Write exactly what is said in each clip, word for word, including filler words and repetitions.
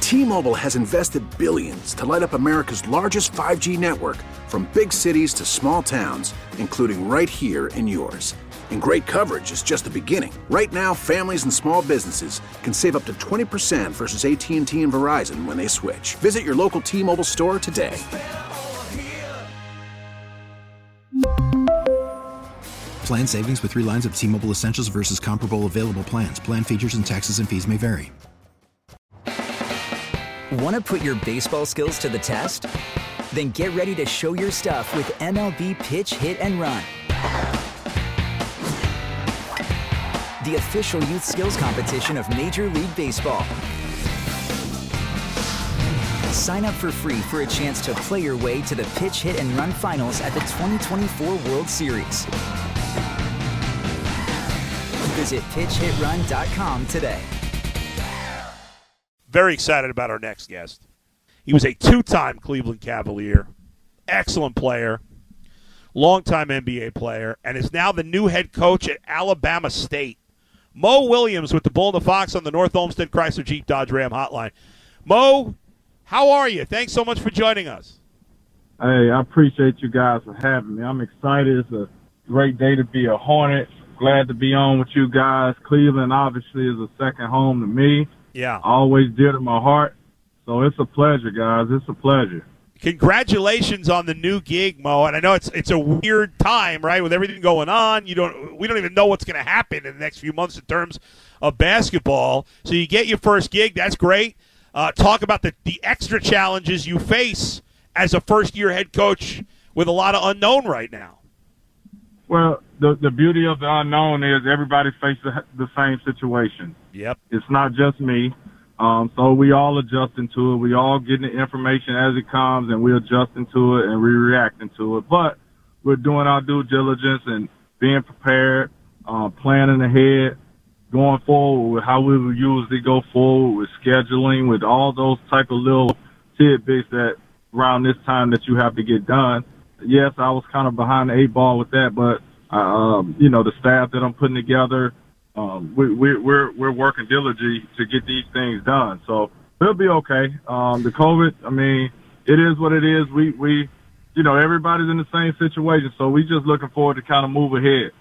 T-Mobile has invested billions to light up America's largest five G network, from big cities to small towns, including right here in yours. And great coverage is just the beginning. Right now, families and small businesses can save up to twenty percent versus A T and T and Verizon when they switch. Visit your local T-Mobile store today. Plan savings with three lines of T-Mobile Essentials versus comparable available plans. Plan features and taxes and fees may vary. Want to put your baseball skills to the test? Then get ready to show your stuff with M L B Pitch, Hit, and Run. The official youth skills competition of Major League Baseball. Sign up for free for a chance to play your way to the Pitch, Hit, and Run finals at the twenty twenty-four World Series. Visit pitch hit run dot com today. Very excited about our next guest. He was a two-time Cleveland Cavalier, excellent player, longtime N B A player, and is now the new head coach at Alabama State. Mo Williams with the Bull and the Fox on the North Olmsted Chrysler Jeep Dodge Ram hotline. Mo, how are you? Thanks so much for joining us. Hey, I appreciate you guys for having me. I'm excited. It's a great day to be a Hornet. Glad to be on with you guys. Cleveland obviously is a second home to me. Yeah. Always dear to my heart. So it's a pleasure, guys. It's a pleasure. Congratulations on the new gig, Mo. And I know it's it's a weird time, right, with everything going on. You don't we don't even know what's going to happen in the next few months in terms of basketball. So you get your first gig. That's great. Uh, talk about the, the extra challenges you face as a first-year head coach with a lot of unknown right now. Well, the the beauty of the unknown is everybody faces the same situation. Yep. It's not just me. Um, so we all adjusting to it. We all getting the information as it comes, and we're adjusting to it and we're reacting to it. But we're doing our due diligence and being prepared, uh, planning ahead, going forward with how we would usually go forward with scheduling, with all those type of little tidbits that around this time that you have to get done. Yes, I was kind of behind the eight ball with that, but, uh, um, you know, the staff that I'm putting together, um, we, we, we're, we're working diligently to get these things done. So we'll be okay. Um, the COVID, I mean, it is what it is. We, we, you know, everybody's in the same situation. So we just looking forward to kind of move ahead.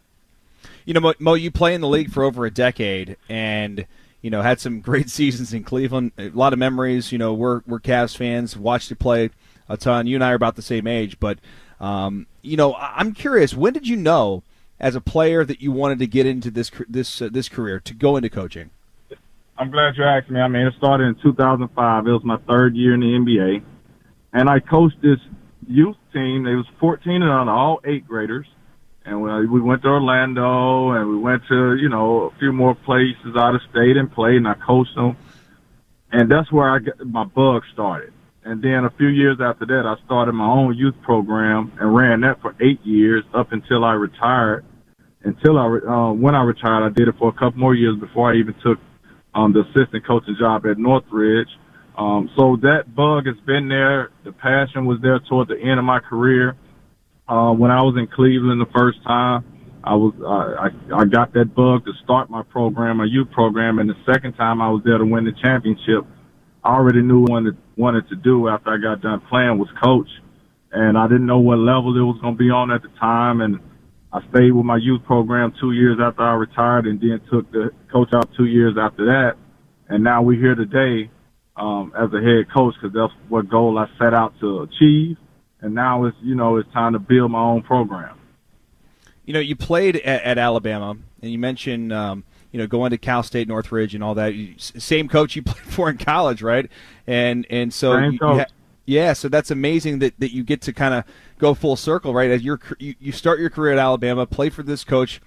You know, Mo, Mo, you play in the league for over a decade and, you know, had some great seasons in Cleveland. A lot of memories. You know, we're, we're Cavs fans, watched you play a ton. You and I are about the same age, but um, you know, I'm curious. When did you know, as a player, that you wanted to get into this this uh, this career, to go into coaching? I'm glad you asked me. I mean, it started in two thousand five. It was my third year in the N B A, and I coached this youth team. They was fourteen and under, all eighth graders, and we, we went to Orlando, and we went to you know a few more places out of state and played, and I coached them, and that's where I got my bug started. And then a few years after that, I started my own youth program and ran that for eight years up until I retired. Until I, uh, when I retired, I did it for a couple more years before I even took um, the assistant coaching job at Northridge. Um, so that bug has been there. The passion was there toward the end of my career. Uh, when I was in Cleveland the first time, I was uh, I, I got that bug to start my program, my youth program, and the second time I was there to win the championship. I already knew what I wanted, wanted to do after I got done playing was coach, and I didn't know what level it was going to be on at the time, and I stayed with my youth program two years after I retired and then took the coach out two years after that, and now we're here today um, as a head coach because that's what goal I set out to achieve, and now it's, you know, it's time to build my own program. You know, you played at, at Alabama, and you mentioned um, – you know, going to Cal State, Northridge, and all that. Same coach you played for in college, right? And and so you, you ha- yeah, so that's amazing that, that you get to kind of go full circle, right? As you're, you you start your career at Alabama, play for this coach,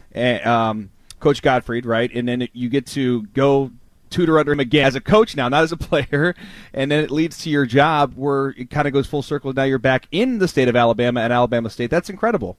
um, Coach Gottfried, right? And then you get to go tutor under him again as a coach now, not as a player, and then it leads to your job where it kind of goes full circle. Now you're back in the state of Alabama at Alabama State. That's incredible.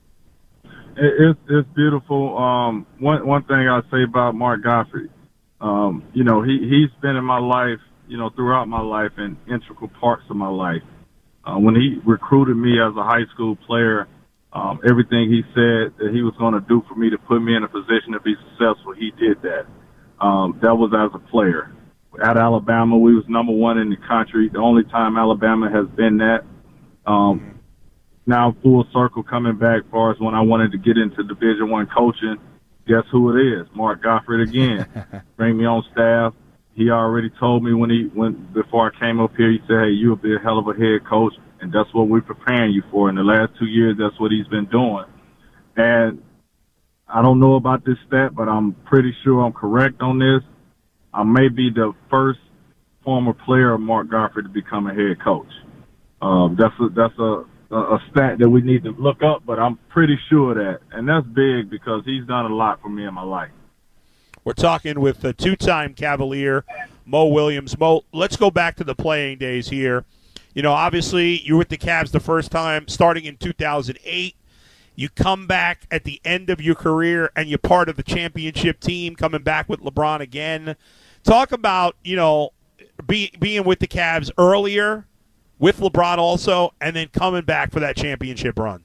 It's it's beautiful. Um, one one thing I say about Mark Gottfried, um, you know, he he's been in my life, you know, throughout my life and integral parts of my life. Uh, when he recruited me as a high school player, um, everything he said that he was going to do for me to put me in a position to be successful, he did that. Um, that was as a player. at Alabama, we was number one in the country. The only time Alabama has been that. Um, now full circle coming back as far as when I wanted to get into Division One coaching. Guess who it is? Mark Gottfried again. Bring me on staff. He already told me when he when before I came up here, he said, hey, you'll be a hell of a head coach, and that's what we're preparing you for. In the last two years, that's what he's been doing. And I don't know about this stat, but I'm pretty sure I'm correct on this. I may be the first former player of Mark Gottfried to become a head coach. Um, that's a, that's a, a stat that we need to look up, but I'm pretty sure of that. And that's big because he's done a lot for me in my life. We're talking with the two-time Cavalier, Mo Williams. Mo, let's go back to the playing days here. You know, obviously, you were with the Cavs the first time starting in two thousand eight. You come back at the end of your career, and you're part of the championship team, coming back with LeBron again. Talk about, you know, be, being with the Cavs earlier, with LeBron also, and then coming back for that championship run.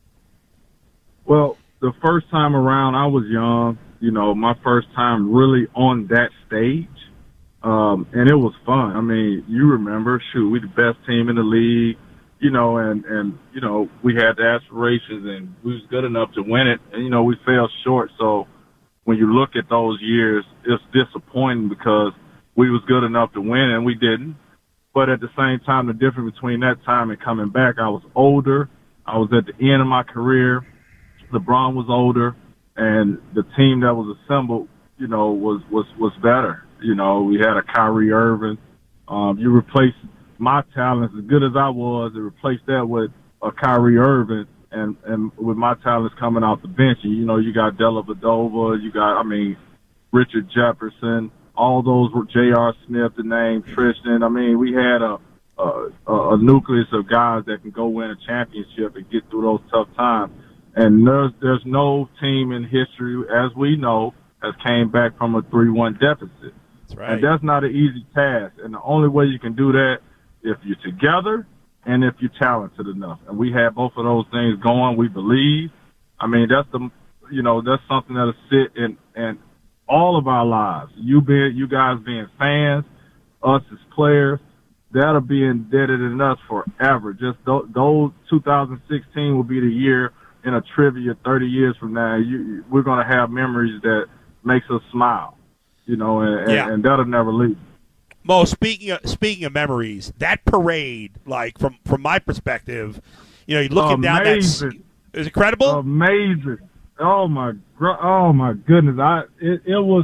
Well, the first time around, I was young. You know, my first time really on that stage, um, and it was fun. I mean, you remember, shoot, we the best team in the league, you know, and, and you know, we had the aspirations, and we was good enough to win it, and, you know, we fell short. So when you look at those years, it's disappointing because we was good enough to win, and we didn't. But at the same time, the difference between that time and coming back, I was older. I was at the end of my career. LeBron was older. And the team that was assembled, you know, was, was, was better. You know, we had a Kyrie Irving. Um, you replaced my talents, as good as I was, and replaced that with a Kyrie Irving, and, and with my talents coming off the bench. And, you know, you got Della Vadova, you got, I mean, Richard Jefferson, all those were J R. Smith, the name, Tristan. I mean, we had a, a, a nucleus of guys that can go win a championship and get through those tough times. And there's, there's no team in history, as we know, has came back from a three one deficit. That's right. And that's not an easy task. And the only way you can do that if you're together and if you're talented enough. And we had both of those things going, we believe. I mean, that's the, you know, that's something that'll sit in, in all of our lives. You being, you guys being fans, us as players, that'll be embedded in us forever. Just th- those two thousand sixteen will be the year in a trivia thirty years from now, you, we're going to have memories that makes us smile, you know, and, yeah. and, and that'll never leave. Mo, speaking of, speaking of memories, that parade, like from, from my perspective, you know, you're looking Amazing. down that, is it credible? Amazing. Oh my, oh my goodness. I, it, it was,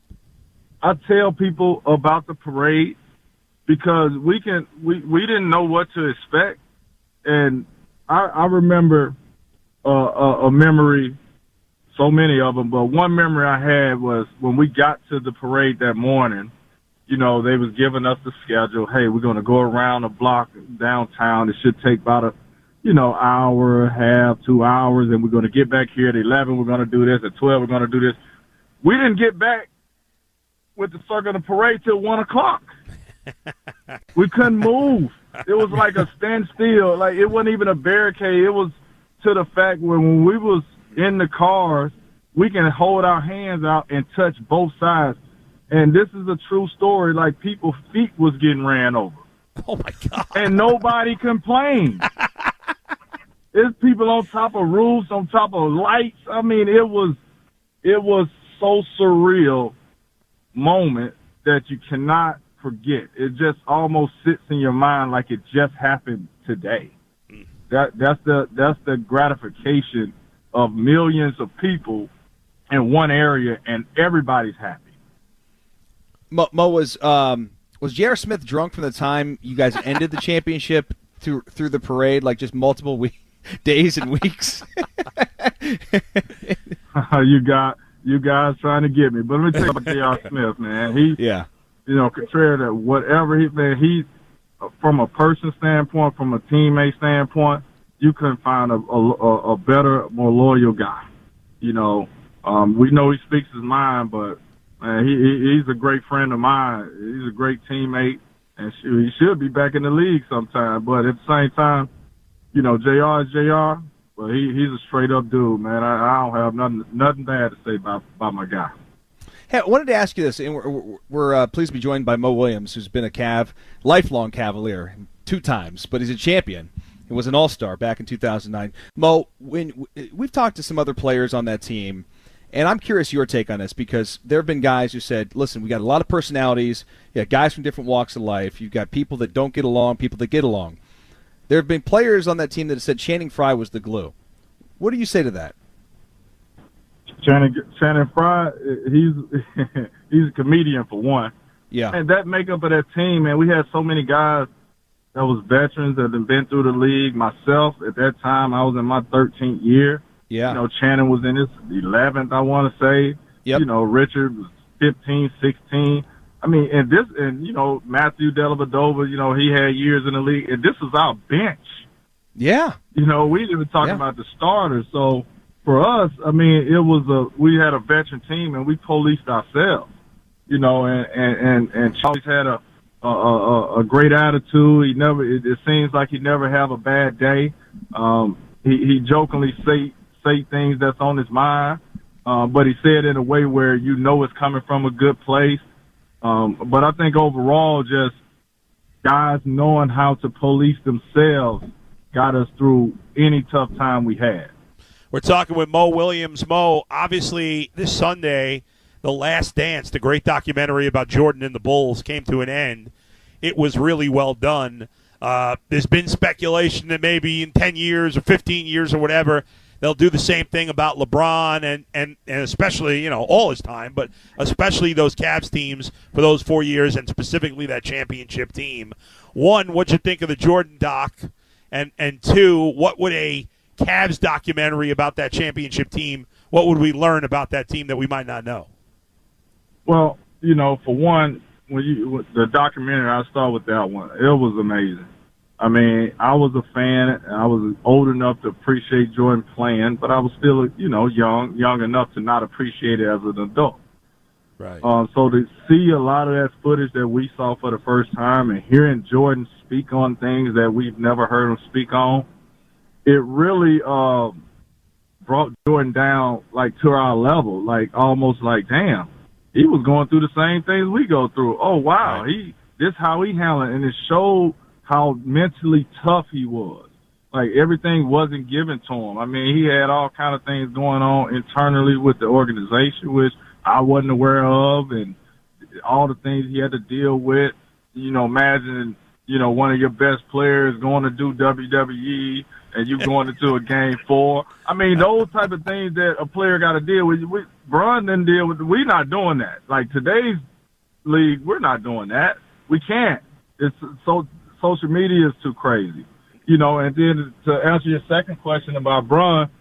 I tell people about the parade because we can, we, we didn't know what to expect. And I, I remember, Uh, a, a memory, so many of them, but one memory I had was when we got to the parade that morning, you know, they was giving us the schedule. Hey, we're going to go around the block downtown. It should take about a, you know, hour, half, two hours, and we're going to get back here at eleven. We're going to do this. At twelve, we're going to do this. We didn't get back with the circle of the parade till one o'clock. We couldn't move. It was like a standstill. Like, it wasn't even a barricade. It was to the fact where when we was in the cars, we can hold our hands out and touch both sides. And this is a true story. Like, people's feet was getting ran over. Oh, my God. And nobody complained. There's people on top of roofs, on top of lights. I mean, it was, it was so surreal moment that you cannot forget. It just almost sits in your mind like it just happened today. That that's the that's the gratification of millions of people in one area, and everybody's happy. Mo, Mo was um, was J R. Smith drunk from the time you guys ended the championship through through the parade, like just multiple week, days and weeks? you got you guys trying to get me, but let me tell you about J R. Smith, man. He yeah, you know, contrary to whatever he man, he. From a person standpoint, from a teammate standpoint, you couldn't find a, a, a better, more loyal guy. You know, um, we know he speaks his mind, but man, he, he he's a great friend of mine. He's a great teammate, and he should be back in the league sometime. But at the same time, you know, J R is J R. Well, he he's a straight up dude, man. I, I don't have nothing nothing bad to say about about my guy. Hey, I wanted to ask you this, and we're, we're, we're uh, pleased to be joined by Mo Williams, who's been a Cav, lifelong Cavalier, two times, but he's a champion. He was an all-star back in two thousand nine. Mo, when we've talked to some other players on that team, and I'm curious your take on this, because there have been guys who said, listen, we got a lot of personalities, you got guys from different walks of life, you've got people that don't get along, people that get along. There have been players on that team that have said Channing Frye was the glue. What do you say to that? Channing, Channing Frye, he's he's a comedian for one. Yeah. And that makeup of that team, man, we had so many guys that was veterans that had been through the league. Myself, at that time, I was in my thirteenth year. Yeah. You know, Channing was in his eleventh, I want to say. Yep. You know, Richard was fifteen, sixteen. I mean, and this, and, you know, Matthew Dellavedova, you know, he had years in the league. And this was our bench. Yeah. You know, we didn't even talk yeah. about the starters. So, for us, I mean, it was a, we had a veteran team and we policed ourselves, you know, and, and, and, and Charlie's had a, a, a, a great attitude. He never, it, it seems like he never have a bad day. Um, he, he jokingly say, say things that's on his mind, um, but he said it in a way where you know it's coming from a good place. Um, but I think overall, just guys knowing how to police themselves got us through any tough time we had. We're talking with Mo Williams. Mo, obviously this Sunday, The Last Dance, the great documentary about Jordan and the Bulls, came to an end. It was really well done. Uh, there's been speculation that maybe in ten years or fifteen years or whatever, they'll do the same thing about LeBron and, and, and especially, you know, all his time, but especially those Cavs teams for those four years and specifically that championship team. One, what'd you think of the Jordan doc? And, and two, what would a Cavs documentary about that championship team, what would we learn about that team that we might not know? Well, you know, for one, when you the documentary, I'll start with that one. It was amazing. I mean, I was a fan, and I was old enough to appreciate Jordan playing, but I was still, you know, young, young enough to not appreciate it as an adult. Right. Uh, so to see a lot of that footage that we saw for the first time and hearing Jordan speak on things that we've never heard him speak on, it really uh, brought Jordan down, like, to our level, like, almost like, damn, he was going through the same things we go through. Oh, wow, right. he this how he handled it, and it showed how mentally tough he was. Like, everything wasn't given to him. I mean, he had all kind of things going on internally with the organization, which I wasn't aware of, and all the things he had to deal with. You know, imagine, you know, one of your best players going to do W W E and you going into a game four. I mean, those type of things that a player got to deal with. We, Bron didn't deal with. We're not doing that. Like, today's league, we're not doing that. We can't. It's so social media is too crazy, you know. And then to answer your second question about Bron,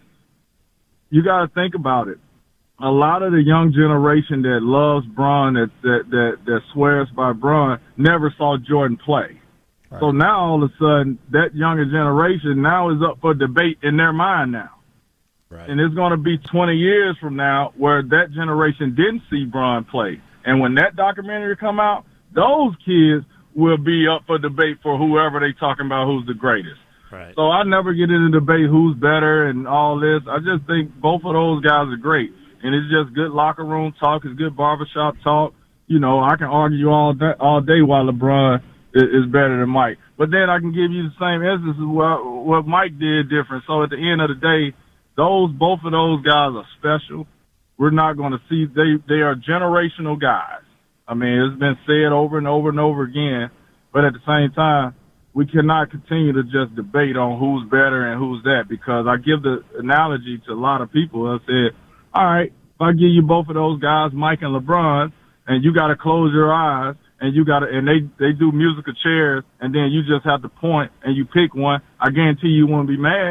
you got to think about it. A lot of the young generation that loves Bron, that that that, that swears by Bron, never saw Jordan play. Right. So now all of a sudden, that younger generation now is up for debate in their mind now. Right. And it's going to be twenty years from now where that generation didn't see Bron play. And when that documentary come out, those kids will be up for debate for whoever they talking about who's the greatest. Right. So I never get into debate who's better and all this. I just think both of those guys are great. And it's just good locker room talk. It's good barbershop talk. You know, I can argue all day, all day why LeBron is, is better than Mike. But then I can give you the same instance of what, what Mike did different. So at the end of the day, those both of those guys are special. We're not going to see they they are generational guys. I mean, it's been said over and over and over again. But at the same time, we cannot continue to just debate on who's better and who's that, because I give the analogy to a lot of people. I said, all right, if I give you both of those guys, Mike and LeBron, and you got to close your eyes, and you got to, and they, they do musical chairs, and then you just have to point and you pick one, I guarantee you won't be mad.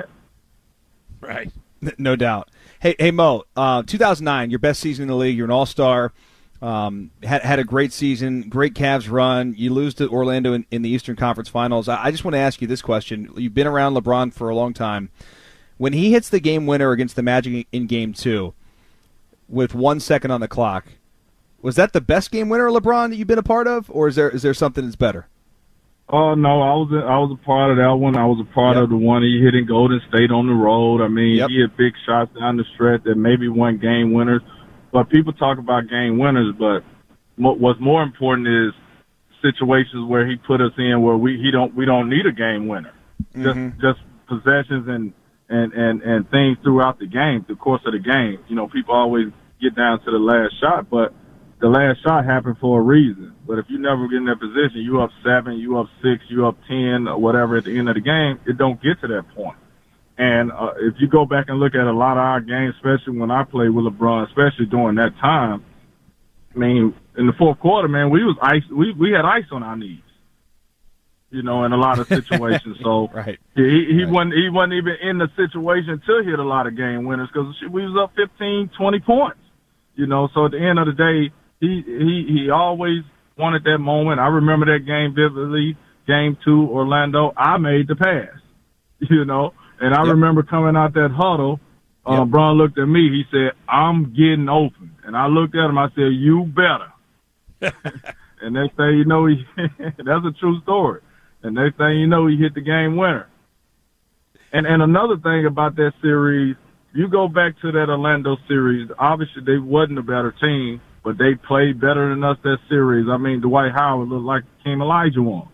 Right. No doubt. Hey, hey Mo, uh, two thousand nine, your best season in the league. You're an all-star. Um, had had a great season, great Cavs run. You lose to Orlando in, in the Eastern Conference Finals. I, I just want to ask you this question. You've been around LeBron for a long time. When he hits the game winner against the Magic in Game Two, with one second on the clock, was that the best game winner, LeBron, that you've been a part of, or is there is there something that's better? Oh no, I was a, I was a part of that one. I was a part yep. of the one he hit in Golden State on the road. I mean, yep. he had big shots down the stretch that maybe won game winners. But people talk about game winners, but what's more important is situations where he put us in where we he don't we don't need a game winner. Mm-hmm. Just just possessions and, and, and, and things throughout the game, the course of the game. You know, people always get down to the last shot, but the last shot happened for a reason. But if you never get in that position, you up seven, you up six, you up ten, or whatever at the end of the game, it don't get to that point. And uh, if you go back and look at a lot of our games, especially when I played with LeBron, especially during that time, I mean, in the fourth quarter, man, we was ice. We we had ice on our knees, you know, in a lot of situations. So right. he he right. wasn't he wasn't even in the situation to hit a lot of game winners because we was up fifteen, twenty points, you know. So at the end of the day, he he he always wanted that moment. I remember that game vividly. Game two, Orlando. I made the pass, you know. And I yep. remember coming out that huddle, uh, yep. Bron looked at me. He said, "I'm getting open." And I looked at him. I said, "You better." And next thing you know, he that's a true story. And next thing you know, he hit the game winner. And and another thing about that series, you go back to that Orlando series. Obviously, they wasn't a better team, but they played better than us that series. I mean, Dwight Howard looked like King Elijah won.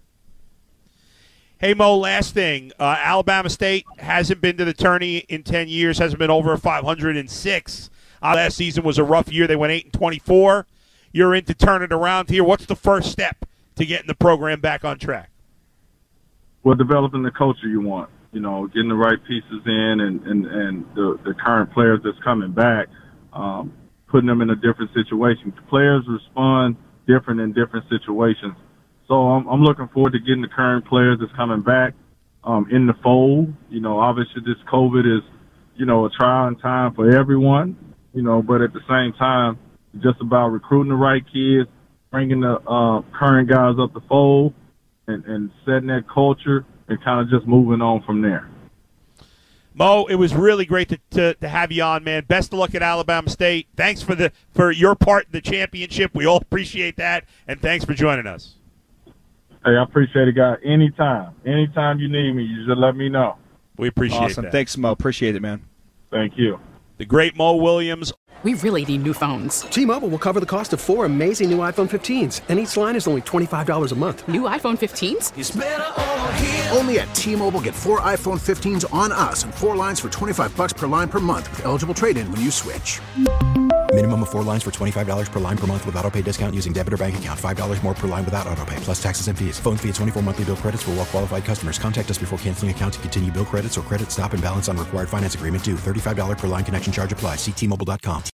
Hey, Mo, last thing. Uh, Alabama State hasn't been to the tourney in ten years, hasn't been over five hundred six. Uh, last season was a rough year. They went eight and twenty-four. You're in to turn it around here. What's the first step to getting the program back on track? Well, developing the culture you want. You know, getting the right pieces in and, and, and the, the current players that's coming back, um, putting them in a different situation. Players respond different in different situations. So I'm, I'm looking forward to getting the current players that's coming back um, in the fold. You know, obviously this COVID is, you know, a trying time for everyone, you know, but at the same time, it's just about recruiting the right kids, bringing the uh, current guys up the fold, and, and setting that culture and kind of just moving on from there. Mo, it was really great to, to, to have you on, man. Best of luck at Alabama State. Thanks for the for your part in the championship. We all appreciate that, and thanks for joining us. Hey, I appreciate it, guy. Anytime. Anytime you need me, you just let me know. We appreciate it. Awesome. That. Thanks, Mo. Appreciate it, man. Thank you. The great Mo Williams. We really need new phones. T-Mobile will cover the cost of four amazing new iPhone fifteens, and each line is only twenty-five dollars a month. New iPhone fifteens? It's better over here. Only at T-Mobile, get four iPhone fifteens on us and four lines for twenty-five dollars per line per month with eligible trade-in when you switch. Minimum of four lines for twenty-five dollars per line per month with autopay discount using debit or bank account. five dollars more per line without autopay, plus taxes and fees. Phone fee at twenty-four monthly bill credits for well-qualified customers. Contact us before canceling account to continue bill credits or credit stop and balance on required finance agreement due. thirty-five dollars per line connection charge applies. See T Mobile dot com.